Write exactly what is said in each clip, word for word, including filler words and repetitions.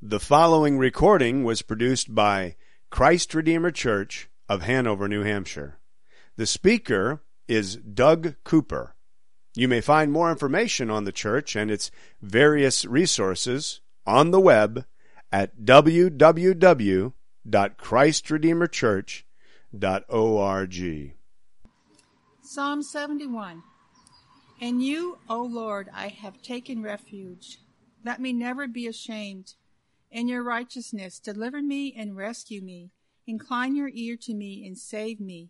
The following recording was produced by Christ Redeemer Church of Hanover, New Hampshire. The speaker is Doug Cooper. You may find more information on the church and its various resources on the web at w w w dot christ redeemer church dot org. Psalm seventy-one. In you, O Lord, I have taken refuge. Let me never be ashamed. In your righteousness, deliver me and rescue me. Incline your ear to me and save me.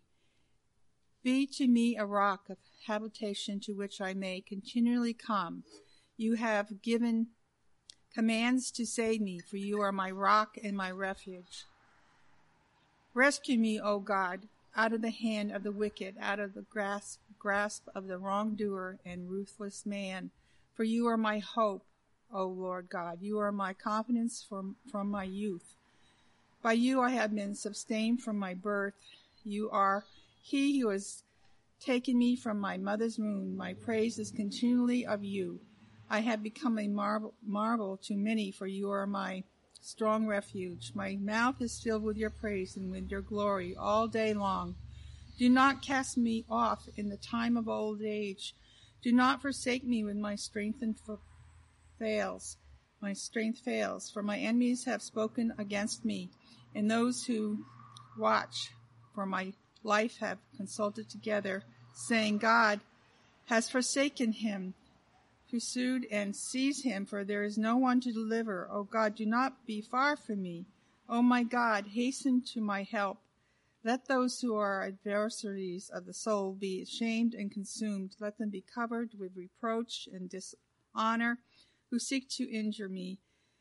Be to me a rock of habitation to which I may continually come. You have given commands to save me, for you are my rock and my refuge. Rescue me, O God, out of the hand of the wicked, out of the grasp, grasp of the wrongdoer and ruthless man. For you are my hope, O Lord God. You are my confidence from, from my youth. By you I have been sustained from my birth. You are he who has taken me from my mother's womb. My praise is continually of you. I have become a marvel, marvel to many, for you are my strong refuge. My mouth is filled with your praise and with your glory all day long. Do not cast me off in the time of old age. Do not forsake me when my strength and fails. My strength fails, for my enemies have spoken against me, and those who watch for my life have consulted together, saying, God has forsaken him, pursued and seized him, for there is no one to deliver. O God, do not be far from me. O my God, hasten to my help. Let those who are adversaries of the soul be ashamed and consumed. Let them be covered with reproach and dishonor, who seek to injure me.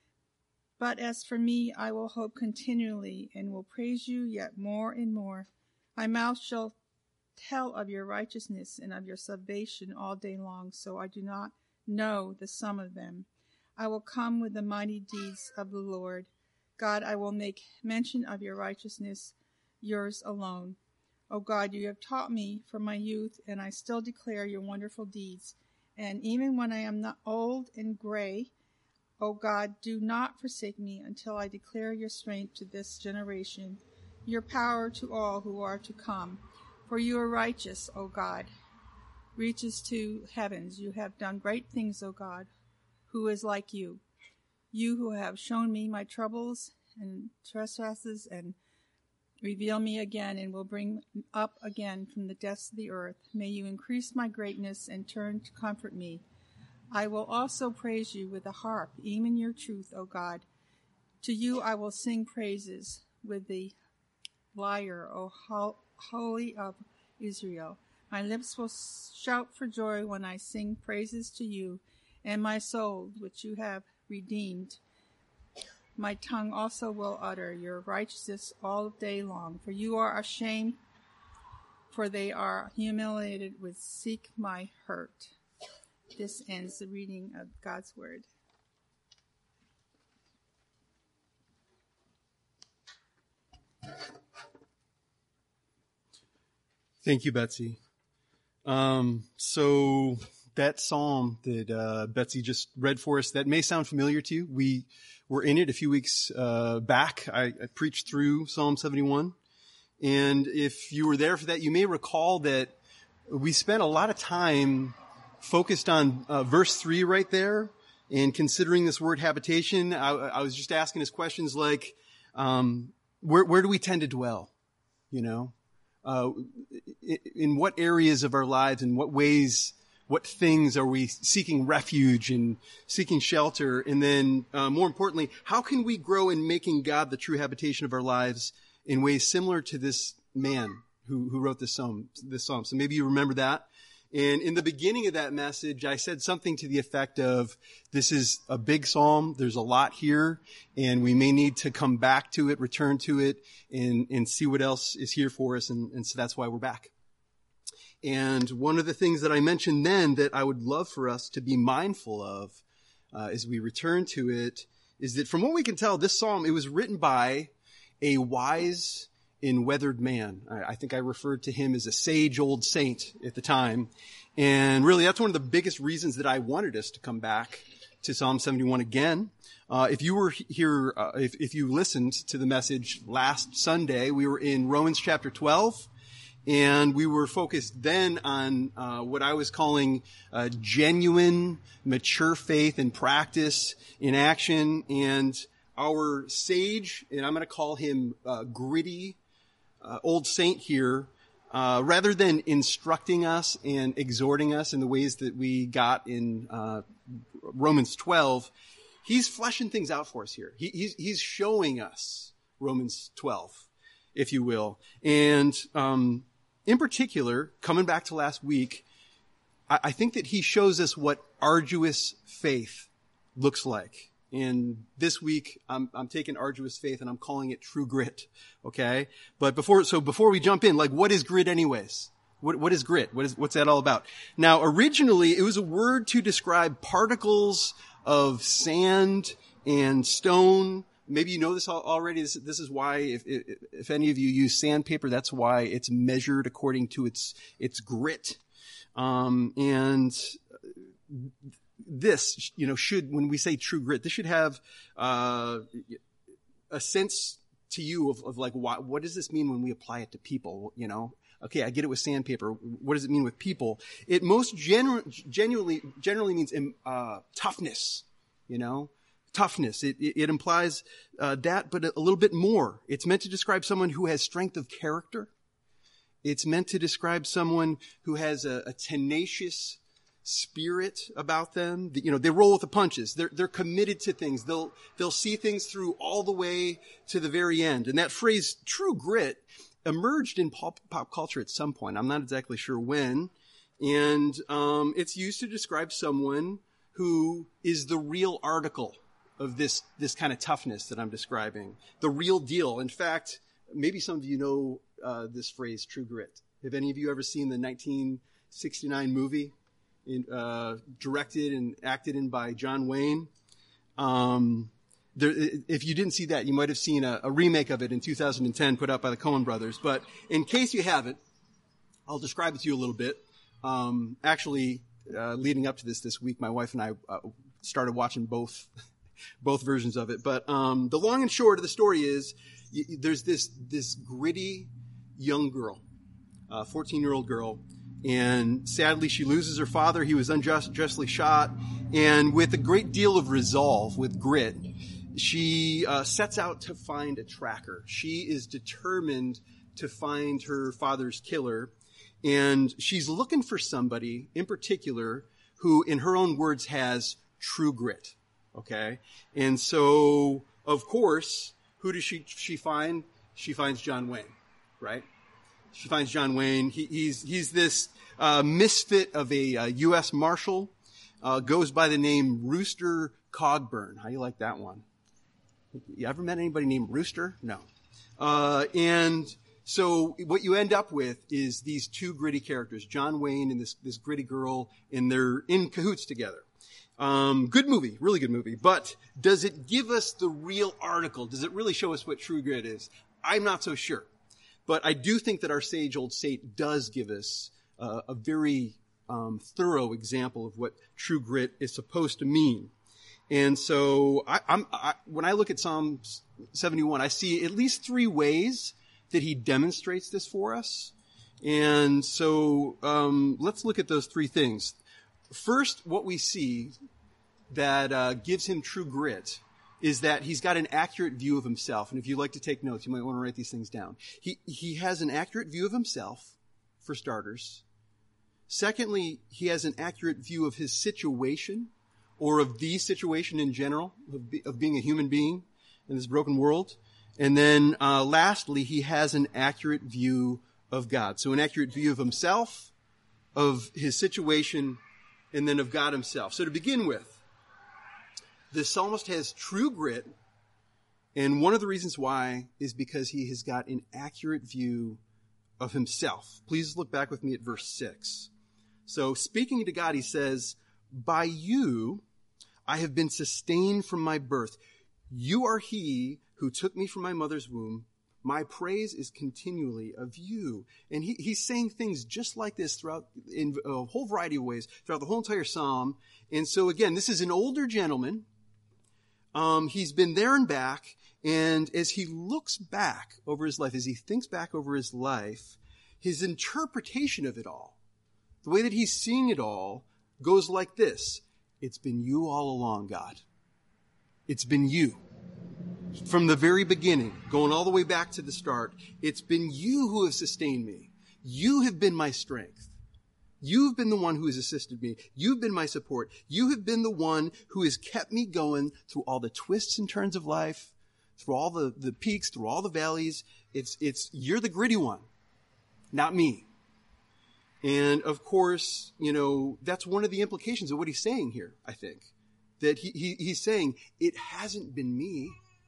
But as for me, I will hope continually and will praise you yet more and more. My mouth shall tell of your righteousness and of your salvation all day long, so I do not know the sum of them. I will come with the mighty deeds of the Lord. God, I will make mention of your righteousness, yours alone. O God, you have taught me from my youth, and I still declare your wonderful deeds. And even when I am not old and gray, O God, do not forsake me until I declare your strength to this generation, your power to all who are to come. For you are righteous, O God, reaches to heavens. You have done great things, O God. Who is like you? You who have shown me my troubles and trespasses and reveal me again and will bring up again from the depths of the earth. May you increase my greatness and turn to comfort me. I will also praise you with the harp, even your truth, O God. To you I will sing praises with the lyre, O Holy of Israel. My lips will shout for joy when I sing praises to you, and my soul, which you have redeemed. My tongue also will utter your righteousness all day long. For you are ashamed, for they are humiliated which seek my hurt. This ends the reading of God's word. Thank you, Betsy. Um, so that psalm that uh, Betsy just read for us, that may sound familiar to you. We were in it a few weeks uh, back. I, I preached through Psalm seventy-one. And if you were there for that, you may recall that we spent a lot of time focused on uh, verse three right there and considering this word habitation. I, I was just asking us questions like, um, where, where do we tend to dwell? You know, uh, in, in what areas of our lives, in what ways, what things are we seeking refuge and seeking shelter? And then, uh, more importantly, how can we grow in making God the true habitation of our lives in ways similar to this man who, who wrote this psalm, this psalm? So maybe you remember that. And in the beginning of that message, I said something to the effect of, this is a big psalm. There's a lot here, and we may need to come back to it, return to it, and, and see what else is here for us. And, and so that's why we're back. And one of the things that I mentioned then that I would love for us to be mindful of uh, as we return to it is that from what we can tell, this psalm, it was written by a wise and weathered man. I, I think I referred to him as a sage old saint at the time. And really, that's one of the biggest reasons that I wanted us to come back to Psalm seventy-one again. Uh, if you were here, uh, if, if you listened to the message last Sunday, we were in Romans chapter twelve, and we were focused then on uh, what I was calling uh, genuine, mature faith in practice, in action, and our sage, and I'm going to call him uh, gritty, uh, old saint here, uh, rather than instructing us and exhorting us in the ways that we got in uh, Romans twelve, he's fleshing things out for us here. He, he's, he's showing us Romans twelve, if you will. And um, in particular, coming back to last week, I, I think that he shows us what arduous faith looks like. And this week, I'm, I'm taking arduous faith and I'm calling it true grit. Okay. But before, so before we jump in, like, what is grit anyways? What, what is grit? What is, what's that all about? Now, originally, it was a word to describe particles of sand and stone. Maybe you know this already. This, this is why, if, if, if any of you use sandpaper, that's why it's measured according to its, its grit. Um, and this, you know, should, when we say true grit, this should have uh, a sense to you of, of like, what, what does this mean when we apply it to people? You know, okay, I get it with sandpaper. What does it mean with people? It most genu- genuinely generally means uh, toughness. You know, toughness. It, it, it implies uh, that, but a, a little bit more. It's meant to describe someone who has strength of character. It's meant to describe someone who has a, a tenacious spirit about them. You know, they roll with the punches. They're, they're committed to things. They'll, they'll see things through all the way to the very end. And that phrase, true grit, emerged in pop, pop culture at some point. I'm not exactly sure when. And, um, it's used to describe someone who is the real article of this, this kind of toughness that I'm describing. The real deal. In fact, maybe some of you know, uh, this phrase, true grit. Have any of you ever seen the nineteen sixty-nine movie? In, uh, directed and acted in by John Wayne. Um, there, if you didn't see that, you might have seen a, a remake of it in two thousand ten put out by the Coen brothers. But in case you haven't, I'll describe it to you a little bit. Um, actually, uh, leading up to this this week, my wife and I uh, started watching both both versions of it. But um, the long and short of the story is y- there's this this gritty young girl, uh, fourteen-year-old girl. And sadly, she loses her father. He was unjustly shot. And with a great deal of resolve, with grit, she uh, sets out to find a tracker. She is determined to find her father's killer. And she's looking for somebody in particular who, in her own words, has true grit. Okay? And so, of course, who does she, she find? She finds John Wayne, right? She finds John Wayne. He, he's, he's this, uh, misfit of a, uh, U S Marshal, uh, goes by the name Rooster Cogburn. How do you like that one? You ever met anybody named Rooster? No. Uh, and so what you end up with is these two gritty characters, John Wayne and this, this gritty girl, and they're in cahoots together. Um, good movie, really good movie. But does it give us the real article? Does it really show us what true grit is? I'm not so sure. But I do think that our sage old saint does give us uh, a very um, thorough example of what true grit is supposed to mean. And so I, I'm, I, when I look at Psalm seventy-one, I see at least three ways that he demonstrates this for us. And so um, let's look at those three things. First, what we see that uh, gives him true grit is that he's got an accurate view of himself. And if you'd like to take notes, you might want to write these things down. He, he has an accurate view of himself, for starters. Secondly, he has an accurate view of his situation, or of the situation in general, of, be, of being a human being in this broken world. And then uh, lastly, he has an accurate view of God. So an accurate view of himself, of his situation, and then of God himself. So to begin with, the psalmist has true grit, and one of the reasons why is because he has got an accurate view of himself. Please look back with me at verse six. So speaking to God, he says, "By you I have been sustained from my birth. You are he who took me from my mother's womb. My praise is continually of you. And he, he's saying things just like this throughout, in a whole variety of ways, throughout the whole entire psalm. And so again, this is an older gentleman. Um, he's been there and back. And as he looks back over his life, as he thinks back over his life, his interpretation of it all, the way that he's seeing it all, goes like this. It's been you all along, God. It's been you. From the very beginning, going all the way back to the start, it's been you who have sustained me. You have been my strength. You've been the one who has assisted me. You've been my support. You have been the one who has kept me going through all the twists and turns of life, through all the, the peaks, through all the valleys. It's, it's, you're the gritty one, not me. And of course, you know, that's one of the implications of what he's saying here, I think. That he, he he's saying, it hasn't been me.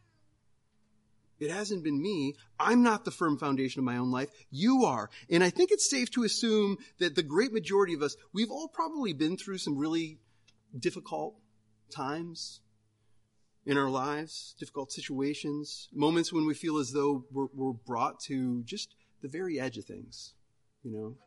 It hasn't been me. I'm not the firm foundation of my own life. You are. And I think it's safe to assume that the great majority of us, we've all probably been through some really difficult times in our lives, difficult situations, moments when we feel as though we're, we're brought to just the very edge of things, you know.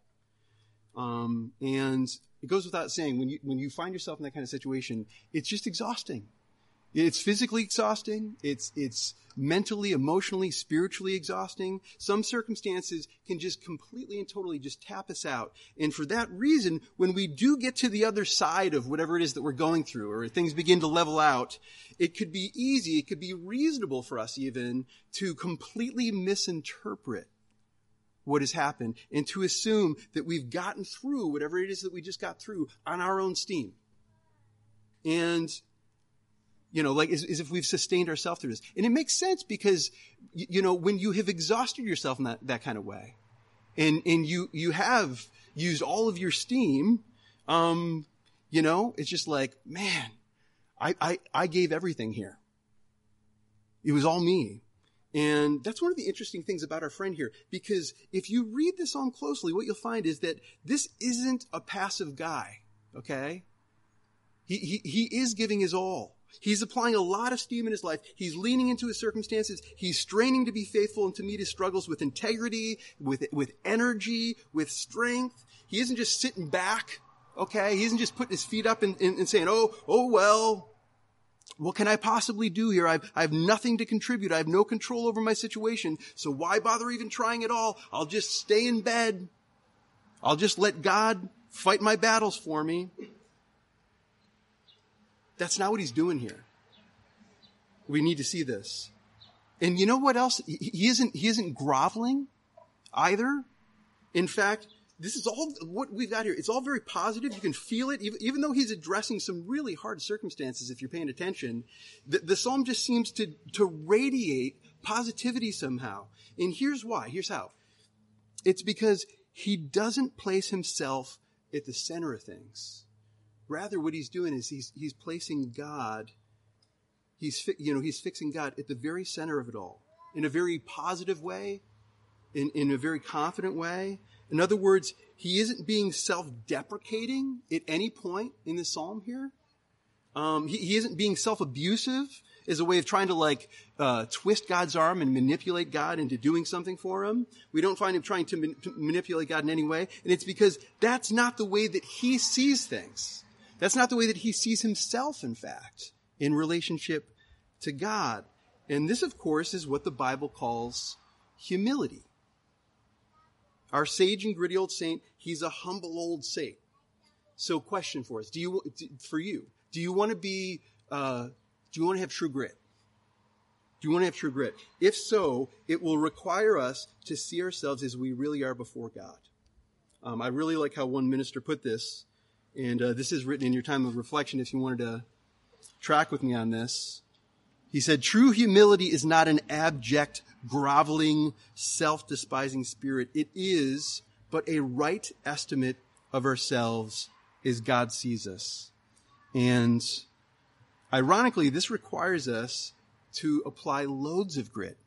Um, and it goes without saying, when you, when you find yourself in that kind of situation, it's just exhausting. It's physically exhausting. It's, it's mentally, emotionally, spiritually exhausting. Some circumstances can just completely and totally just tap us out. And for that reason, when we do get to the other side of whatever it is that we're going through, or things begin to level out, it could be easy, it could be reasonable for us even to completely misinterpret what has happened and to assume that we've gotten through whatever it is that we just got through on our own steam. And, you know, like as, as if we've sustained ourselves through this. And it makes sense because, you know, when you have exhausted yourself in that, that kind of way and, and you, you have used all of your steam, um, you know, it's just like, man, I, I, I gave everything here. It was all me. And that's one of the interesting things about our friend here, because if you read this psalm closely, what you'll find is that this isn't a passive guy, okay? He, he, he is giving his all. He's applying a lot of steam in his life. He's leaning into his circumstances. He's straining to be faithful and to meet his struggles with integrity, with, with energy, with strength. He isn't just sitting back, okay? He isn't just putting his feet up and, and, and saying, oh, oh, well, what can I possibly do here? I've, I have nothing to contribute. I have no control over my situation. So why bother even trying at all? I'll just stay in bed. I'll just let God fight my battles for me. That's not what he's doing here. We need to see this. And you know what else? He, he isn't, he isn't groveling either. In fact, this is all what we've got here. It's all very positive. You can feel it. Even, even though he's addressing some really hard circumstances, if you're paying attention, the, the psalm just seems to, to radiate positivity somehow. And here's why. Here's how. It's because he doesn't place himself at the center of things. Rather, what he's doing is he's, he's placing God, he's, fi- you know, he's fixing God at the very center of it all in a very positive way, in, in a very confident way. In other words, he isn't being self-deprecating at any point in this psalm here. Um, he, he isn't being self-abusive as a way of trying to like uh, twist God's arm and manipulate God into doing something for him. We don't find him trying to, man- to manipulate God in any way. And it's because that's not the way that he sees things. That's not the way that he sees himself, in fact, in relationship to God. And this, of course, is what the Bible calls humility. Our sage and gritty old saint, he's a humble old saint. So question for us, do you, for you, do you want to be, uh, do you want to have true grit? Do you want to have true grit? If so, it will require us to see ourselves as we really are before God. Um, I really like how one minister put this, and uh, this is written in your time of reflection if you wanted to track with me on this. He said, true humility is not an abject, groveling, self-despising spirit. It is but a right estimate of ourselves as God sees us. And ironically, this requires us to apply loads of grit.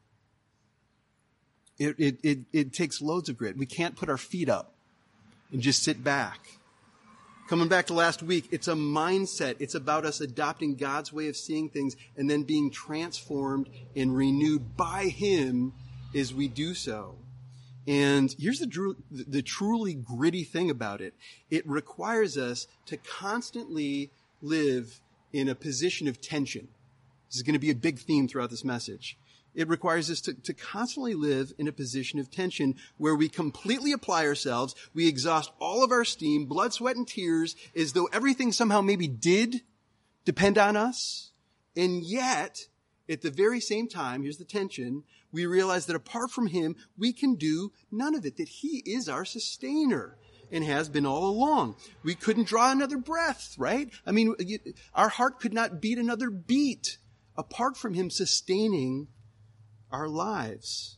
It, it, it, it takes loads of grit. We can't put our feet up and just sit back. Coming back to last week, it's a mindset. It's about us adopting God's way of seeing things and then being transformed and renewed by him as we do so. And here's the, dru- the truly gritty thing about it. It requires us to constantly live in a position of tension. This is going to be a big theme throughout this message. It requires us to, to constantly live in a position of tension where we completely apply ourselves, we exhaust all of our steam, blood, sweat, and tears, as though everything somehow maybe did depend on us. And yet, at the very same time, here's the tension, we realize that apart from him, we can do none of it, that he is our sustainer and has been all along. We couldn't draw another breath, right? I mean, our heart could not beat another beat apart from him sustaining our lives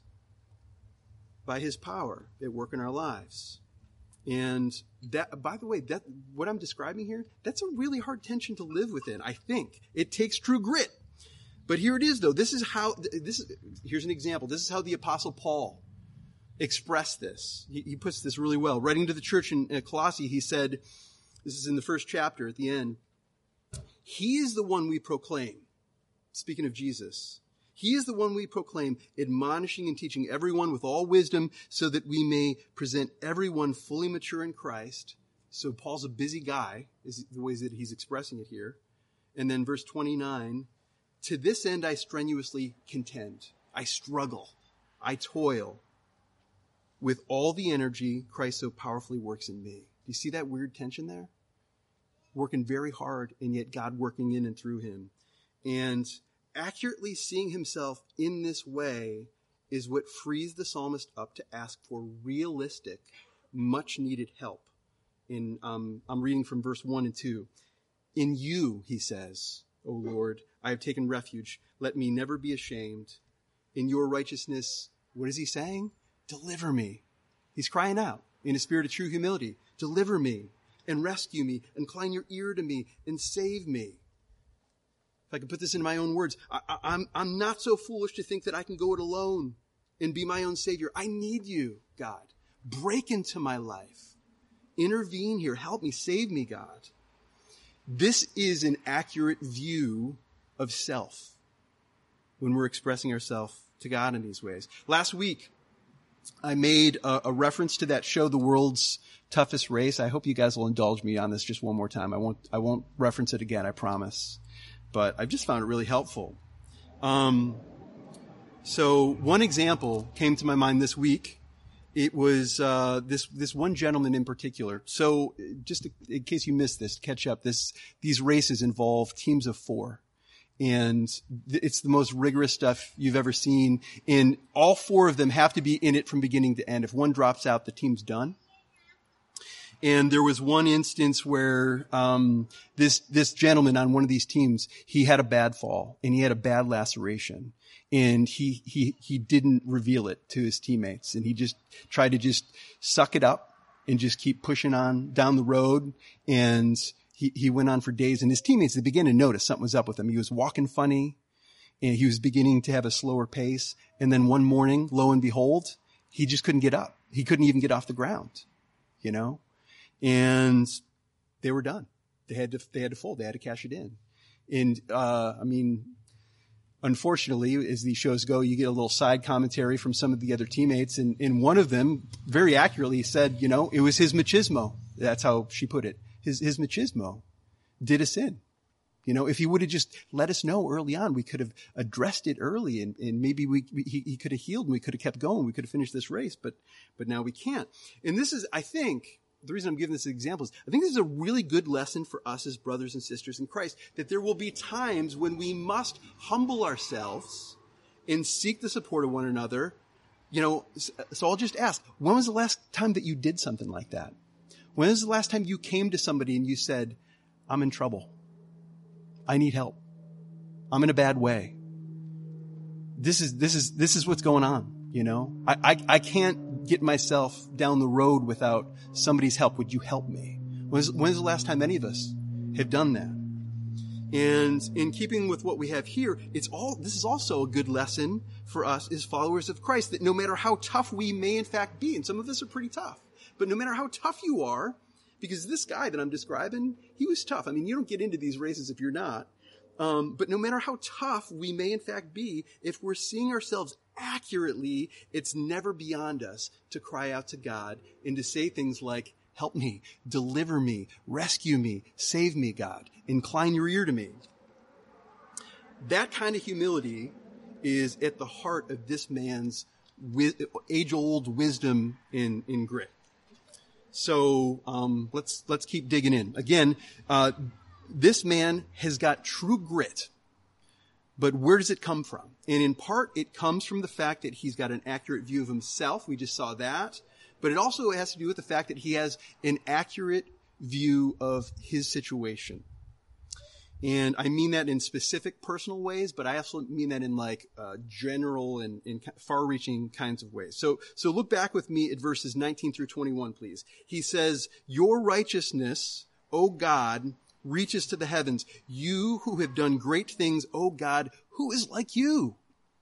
by his power at work in our lives. And that, by the way, that what I'm describing here, that's a really hard tension to live within, I think. It takes true grit. But here it is, though. This is how, this is, here's an example. This is how the Apostle Paul expressed this. He, he puts this really well. Writing to the church in, in Colossae, he said, this is in the first chapter at the end, he is the one we proclaim. Speaking of Jesus, he is the one we proclaim, admonishing and teaching everyone with all wisdom so that we may present everyone fully mature in Christ. So Paul's a busy guy, is the ways that he's expressing it here. And then verse twenty-nine, to this end I strenuously contend. I struggle. I toil with all the energy Christ so powerfully works in me. Do you see that weird tension there? Working very hard, and yet God working in and through him. And accurately seeing himself in this way is what frees the psalmist up to ask for realistic, much-needed help. In um, I'm reading from verse one and two. In you, he says, O Lord, I have taken refuge. Let me never be ashamed. In your righteousness, what is he saying? Deliver me. He's crying out in a spirit of true humility. Deliver me and rescue me. Incline your ear to me and save me. If I can put this in my own words, I, I, I'm, I'm not so foolish to think that I can go it alone and be my own Savior. I need you, God. Break into my life. Intervene here. Help me. Save me, God. This is an accurate view of self when we're expressing ourselves to God in these ways. Last week, I made a, a reference to that show, The World's Toughest Race. I hope you guys will indulge me on this just one more time. I won't, I won't reference it again, I promise. But I've just found it really helpful. Um, so one example came to my mind this week. It was uh, this this one gentleman in particular. So just to, in case you missed this, to catch up, this these races involve teams of four. And th- it's the most rigorous stuff you've ever seen. And all four of them have to be in it from beginning to end. If one drops out, the team's done. And there was one instance where um, this this gentleman on one of these teams, he had a bad fall and he had a bad laceration. And he, he, he didn't reveal it to his teammates. And he just tried to just suck it up and just keep pushing on down the road. And he, he went on for days. And his teammates, they began to notice something was up with him. He was walking funny and he was beginning to have a slower pace. And then one morning, lo and behold, he just couldn't get up. He couldn't even get off the ground, you know, and they were done. They had to, they had to fold. They had to cash it in. And, uh, I mean, unfortunately, as these shows go, you get a little side commentary from some of the other teammates. And, and one of them very accurately said, you know, it was his machismo. That's how she put it. His, his machismo did us in. You know, if he would have just let us know early on, we could have addressed it early and, and maybe we, we he, he could have healed and we could have kept going. We could have finished this race, but, but now we can't. And this is, I think, the reason I'm giving this example is I think this is a really good lesson for us as brothers and sisters in Christ, that there will be times when we must humble ourselves and seek the support of one another. You know, so I'll just ask, when was the last time that you did something like that? When was the last time you came to somebody and you said, I'm in trouble. I need help. I'm in a bad way. This is, this is, this is what's going on. You know, I, I, I can't get myself down the road without somebody's help. Would you help me? When's, when's the last time any of us have done that? And in keeping with what we have here, it's all, this is also a good lesson for us as followers of Christ, that no matter how tough we may in fact be, and some of us are pretty tough, but no matter how tough you are, because this guy that I'm describing, he was tough. I mean, you don't get into these races if you're not. Um, but no matter how tough we may in fact be, if we're seeing ourselves accurately, it's never beyond us to cry out to God and to say things like, help me, deliver me, rescue me, save me, God. Incline your ear to me. That kind of humility is at the heart of this man's wi- age-old wisdom in, in grit. So um, let's let's keep digging in. Again, uh, this man has got true grit, but where does it come from? And in part, it comes from the fact that he's got an accurate view of himself. We just saw that. But it also has to do with the fact that he has an accurate view of his situation. And I mean that in specific personal ways, but I also mean that in like uh, general and, and far-reaching kinds of ways. So, so look back with me at verses nineteen through twenty-one, please. He says, your righteousness, O God, reaches to the heavens. You who have done great things, O God, who is like you?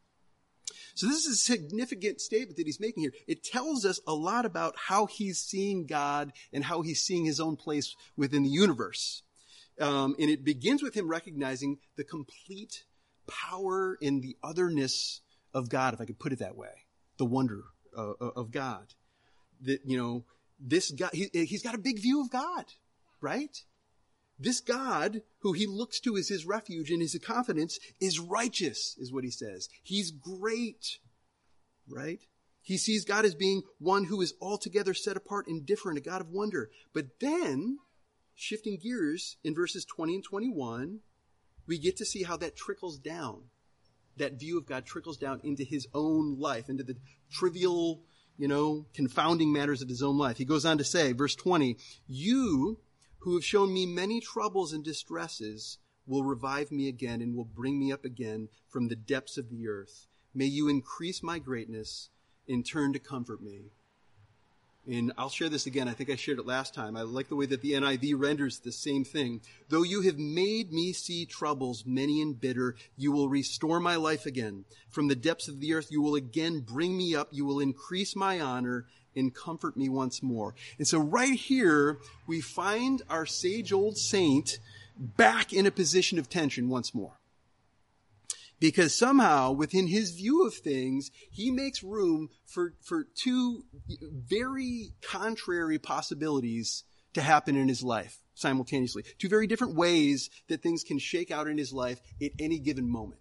So this is a significant statement that he's making here. It tells us a lot about how he's seeing God and how he's seeing his own place within the universe. Um, and it begins with him recognizing the complete power and the otherness of God, if I could put it that way, the wonder uh, of God. That, you know, this God, he, he's got a big view of God, right? This God, who he looks to as his refuge and his confidence, is righteous, is what he says. He's great, right? He sees God as being one who is altogether set apart and different, a God of wonder. But then, shifting gears in verses twenty and twenty-one, we get to see how that trickles down. That view of God trickles down into his own life, into the trivial, you know, confounding matters of his own life. He goes on to say, verse twenty, you who have shown me many troubles and distresses will revive me again and will bring me up again from the depths of the earth. May you increase my greatness and turn to comfort me. And I'll share this again. I think I shared it last time. I like the way that the N I V renders the same thing. Though you have made me see troubles many and bitter, you will restore my life again. From the depths of the earth, you will again bring me up. You will increase my honor and comfort me once more. And so right here, we find our sage old saint back in a position of tension once more. Because somehow, within his view of things, he makes room for, for two very contrary possibilities to happen in his life simultaneously. Two very different ways that things can shake out in his life at any given moment.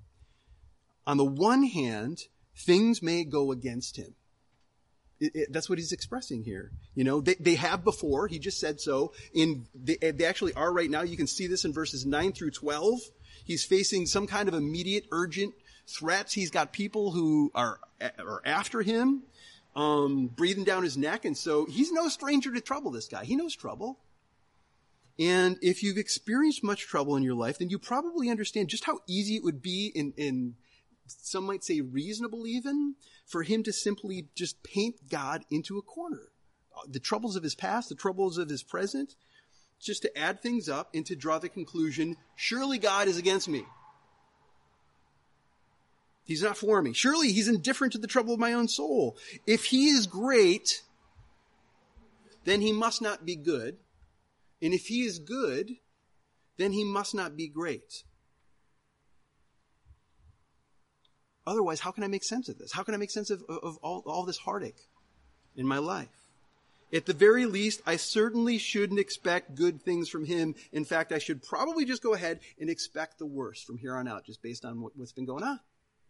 On the one hand, things may go against him. It, it, that's what he's expressing here. You know, they, they have before. He just said so. In they, they actually are right now. You can see this in verses nine through twelve. He's facing some kind of immediate, urgent threats. He's got people who are, are after him, um, breathing down his neck. And so he's no stranger to trouble, this guy. He knows trouble. And if you've experienced much trouble in your life, then you probably understand just how easy it would be, in, in some might say reasonable even, for him to simply just paint God into a corner. The troubles of his past, the troubles of his present, just to add things up and to draw the conclusion, surely God is against me. He's not for me. Surely he's indifferent to the trouble of my own soul. If he is great, then he must not be good. And if he is good, then he must not be great. Otherwise, how can I make sense of this? How can I make sense of, of all, all this heartache in my life? At the very least, I certainly shouldn't expect good things from him. In fact, I should probably just go ahead and expect the worst from here on out, just based on what, what's been going on.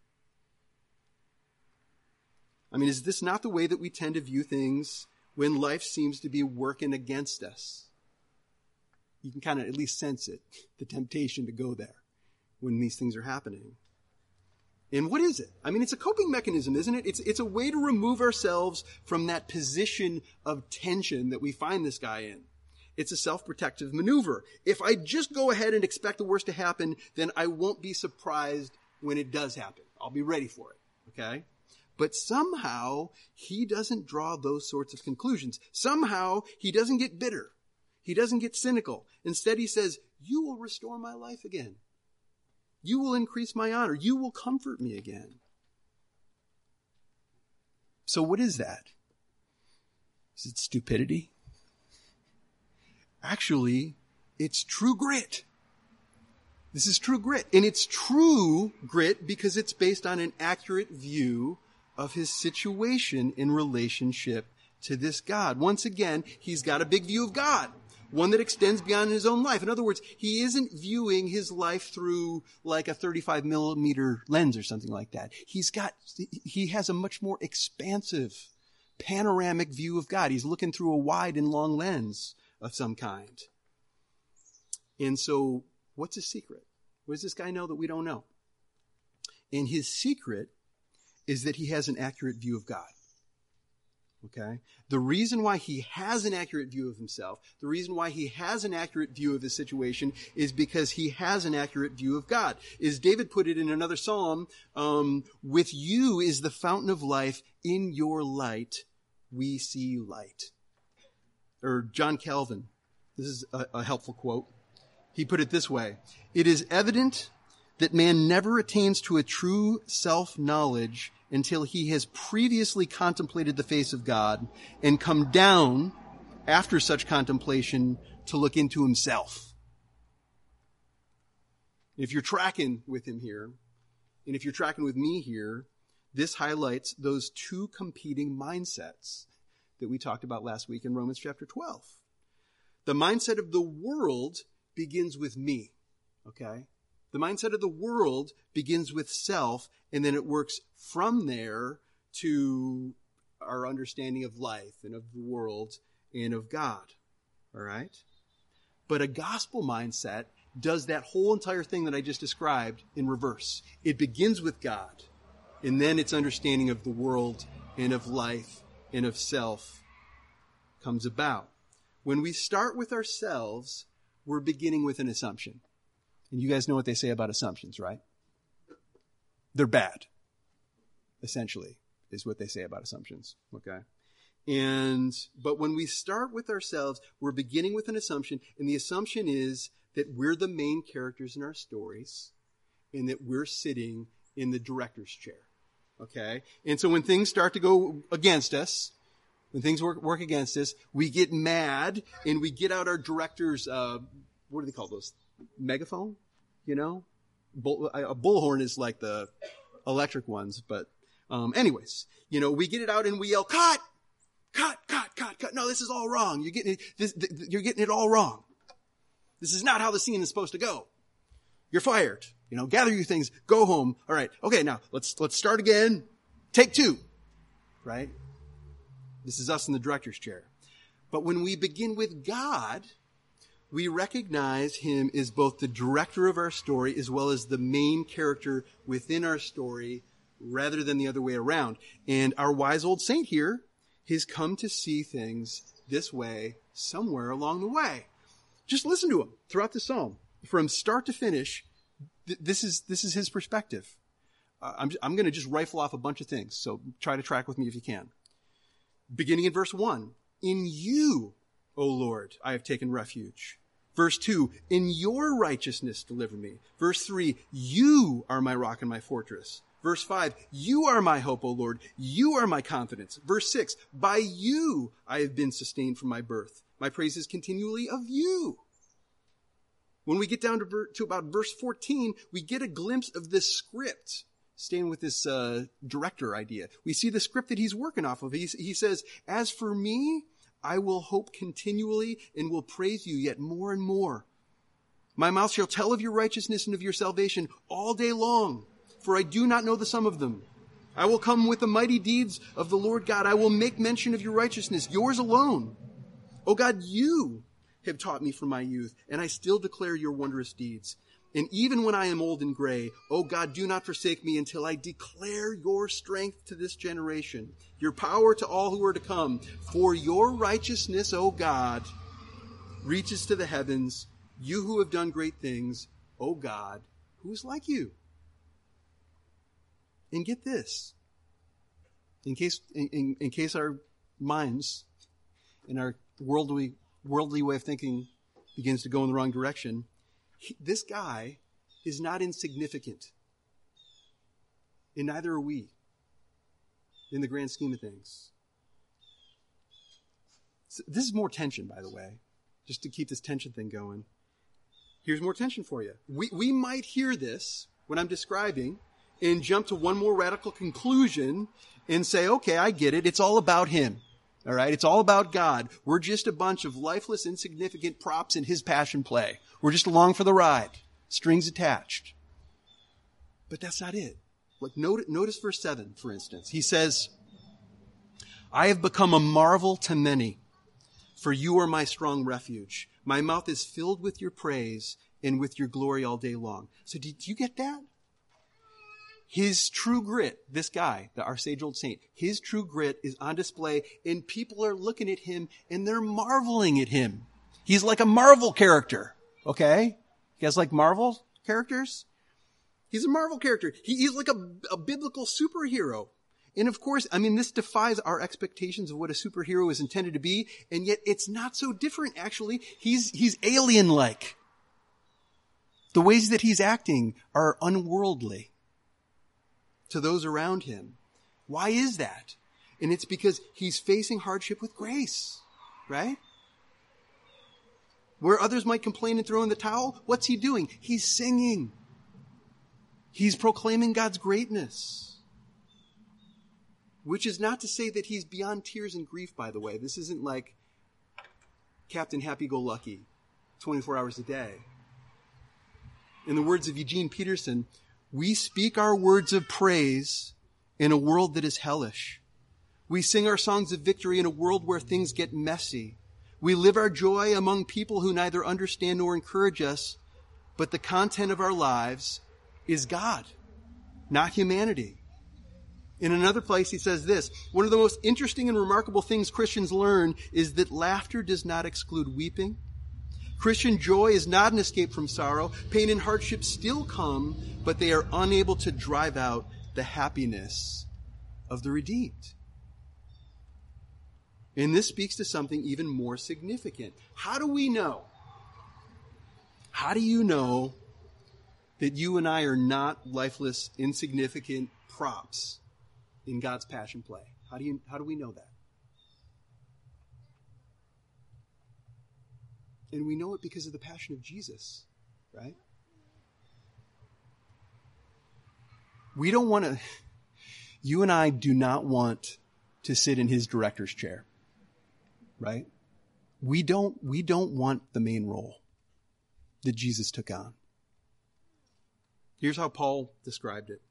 I mean, is this not the way that we tend to view things when life seems to be working against us? You can kind of at least sense it, the temptation to go there when these things are happening. And what is it? I mean, it's a coping mechanism, isn't it? It's, it's a way to remove ourselves from that position of tension that we find this guy in. It's a self-protective maneuver. If I just go ahead and expect the worst to happen, then I won't be surprised when it does happen. I'll be ready for it, okay? But somehow, he doesn't draw those sorts of conclusions. Somehow, he doesn't get bitter. He doesn't get cynical. Instead, he says, you will restore my life again. You will increase my honor. You will comfort me again. So what is that? Is it stupidity? Actually, it's true grit. This is true grit. And it's true grit because it's based on an accurate view of his situation in relationship to this God. Once again, he's got a big view of God, one that extends beyond his own life. In other words, he isn't viewing his life through like a thirty-five millimeter lens or something like that. He's got, he has a much more expansive, panoramic view of God. He's looking through a wide and long lens of some kind. And so, what's his secret? What does this guy know that we don't know? And his secret is that he has an accurate view of God. Okay? The reason why he has an accurate view of himself, the reason why he has an accurate view of his situation is because he has an accurate view of God. As David put it in another psalm, um, with you is the fountain of life. In your light, we see light. Or John Calvin. This is a, a helpful quote. He put it this way: it is evident that man never attains to a true self-knowledge until he has previously contemplated the face of God and come down after such contemplation to look into himself. If you're tracking with him here, and if you're tracking with me here, this highlights those two competing mindsets that we talked about last week in Romans chapter twelve. The mindset of the world begins with me, okay? The mindset of the world begins with self, and then it works from there to our understanding of life and of the world and of God, all right? But a gospel mindset does that whole entire thing that I just described in reverse. It begins with God, and then its understanding of the world and of life and of self comes about. When we start with ourselves, we're beginning with an assumption. And you guys know what they say about assumptions, right? They're bad, essentially, is what they say about assumptions, okay? And, but when we start with ourselves, we're beginning with an assumption, and the assumption is that we're the main characters in our stories, and that we're sitting in the director's chair, okay? And so when things start to go against us, when things work, work against us, we get mad, and we get out our director's, uh, what do they call those? Megaphone? You know? Bull, a bullhorn is like the electric ones, but um, anyways, you know, we get it out and we yell, cut! Cut, cut, cut, cut. No, this is all wrong. You're getting it, this, th- you're getting it all wrong. This is not how the scene is supposed to go. You're fired. You know, gather your things, go home. All right. Okay, now let's let's start again. Take two. Right? This is us in the director's chair. But when we begin with God, we recognize him as both the director of our story as well as the main character within our story rather than the other way around. And our wise old saint here has come to see things this way somewhere along the way. Just listen to him throughout the psalm. From start to finish, th- this is this is his perspective. Uh, I'm, I'm going to just rifle off a bunch of things, so try to track with me if you can. Beginning in verse one, in you, O Lord, I have taken refuge. Verse two, in your righteousness deliver me. Verse three, you are my rock and my fortress. Verse five, you are my hope, O Lord. You are my confidence. Verse six, by you I have been sustained from my birth. My praise is continually of you. When we get down to, ver- to about verse fourteen, we get a glimpse of this script. Staying with this uh, director idea. We see the script that he's working off of. He, he says, as for me, I will hope continually and will praise you yet more and more. My mouth shall tell of your righteousness and of your salvation all day long, for I do not know the sum of them. I will come with the mighty deeds of the Lord God. I will make mention of your righteousness, yours alone. O God, you have taught me from my youth, and I still declare your wondrous deeds. And even when I am old and gray, O God, do not forsake me until I declare your strength to this generation, your power to all who are to come. For your righteousness, O God, reaches to the heavens. You who have done great things, O God, who is like you? And get this, in case in, in, in case our minds and our worldly worldly way of thinking begins to go in the wrong direction, he, this guy is not insignificant, and neither are we in the grand scheme of things. So this is more tension, by the way, just to keep this tension thing going. here's more tension for you. We, we might hear this when I'm describing and jump to one more radical conclusion and say, okay, I get it. It's all about him. All right. It's all about God. We're just a bunch of lifeless, insignificant props in his passion play. We're just along for the ride. Strings attached. But that's not it. Like, notice, notice verse seven, for instance. He says, I have become a marvel to many, for you are my strong refuge. My mouth is filled with your praise and with your glory all day long. So did you get that? His true grit, this guy, the our sage old saint, his true grit is on display, and people are looking at him and they're marveling at him. He's like a Marvel character. Okay? You guys like Marvel characters? He's a Marvel character. He, he's like a, a biblical superhero. And of course, I mean, this defies our expectations of what a superhero is intended to be, and yet it's not so different, actually. He's, he's alien-like. The ways that he's acting are unworldly to those around him. Why is that? And it's because he's facing hardship with grace, right? Where others might complain and throw in the towel, what's he doing? He's singing. He's proclaiming God's greatness. Which is not to say that he's beyond tears and grief, by the way. This isn't like Captain Happy-Go-Lucky, twenty-four hours a day. In the words of Eugene Peterson, we speak our words of praise in a world that is hellish. We sing our songs of victory in a world where things get messy. We live our joy among people who neither understand nor encourage us, but the content of our lives is God, not humanity. In another place, he says this, one of the most interesting and remarkable things Christians learn is that laughter does not exclude weeping. Christian joy is not an escape from sorrow. Pain and hardship still come, but they are unable to drive out the happiness of the redeemed. And this speaks to something even more significant. How do we know? How do you know that you and I are not lifeless, insignificant props in God's passion play? How do you, how do we know that? And we know it because of the passion of Jesus, right? We don't want to, you and I do not want to sit in his director's chair, right? We don't, we don't want the main role that Jesus took on. Here's how Paul described it.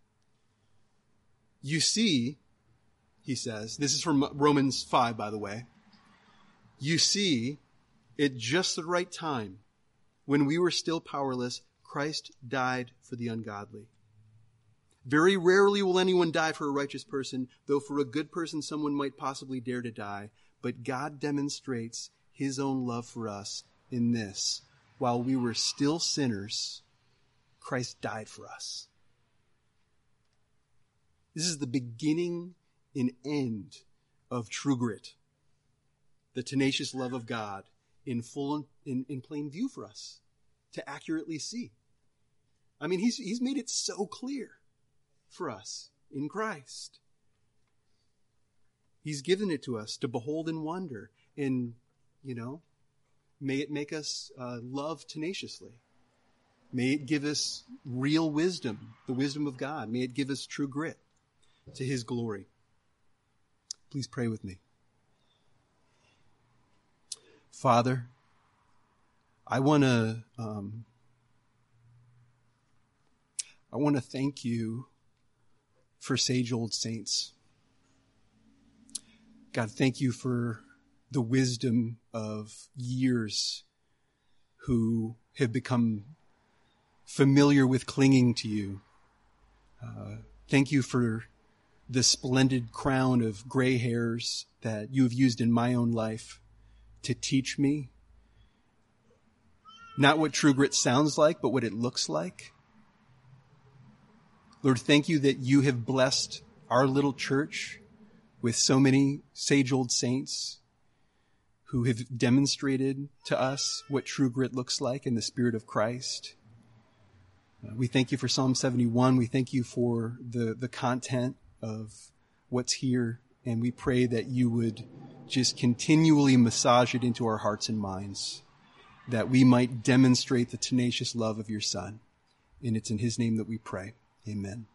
You see, he says, this is from Romans five, by the way. You see, at just the right time, when we were still powerless, Christ died for the ungodly. Very rarely will anyone die for a righteous person, though for a good person someone might possibly dare to die. But God demonstrates his own love for us in this. While we were still sinners, Christ died for us. This is the beginning and end of true grit. The tenacious love of God in full, in, in plain view for us to accurately see. I mean, he's, he's made it so clear for us in Christ. He's given it to us to behold and wonder. And, you know, may it make us uh, love tenaciously. May it give us real wisdom, the wisdom of God. May it give us true grit to his glory. Please pray with me. Father, I want to um, I want to thank you for Sage Old Saints. God, thank you for the wisdom of years who have become familiar with clinging to you. Uh, thank you for the splendid crown of gray hairs that you have used in my own life to teach me not what true grit sounds like, but what it looks like. Lord, thank you that you have blessed our little church with so many sage old saints who have demonstrated to us what true grit looks like in the Spirit of Christ. Uh, we thank you for Psalm seventy-one. We thank you for the, the content of what's here. And we pray that you would just continually massage it into our hearts and minds. that we might demonstrate the tenacious love of your Son. And it's in his name that we pray. Amen.